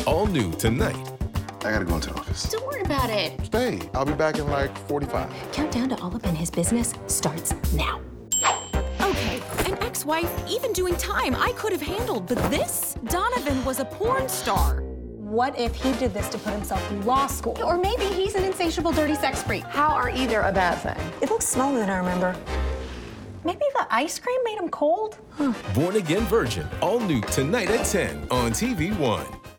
All new tonight. I gotta go into the office. Don't worry about it. Stay. I'll be back in like 45. Countdown to All Up in His Business starts now. Okay, an ex-wife, even doing time I could have handled, but this? Donovan was a porn star. What if he did this to put himself through law school? Or maybe he's an insatiable, dirty sex freak. How are either a bad thing? It looks smaller than I remember. Maybe the ice cream made him cold? Born Again Virgin. All new tonight at 10 on TV One.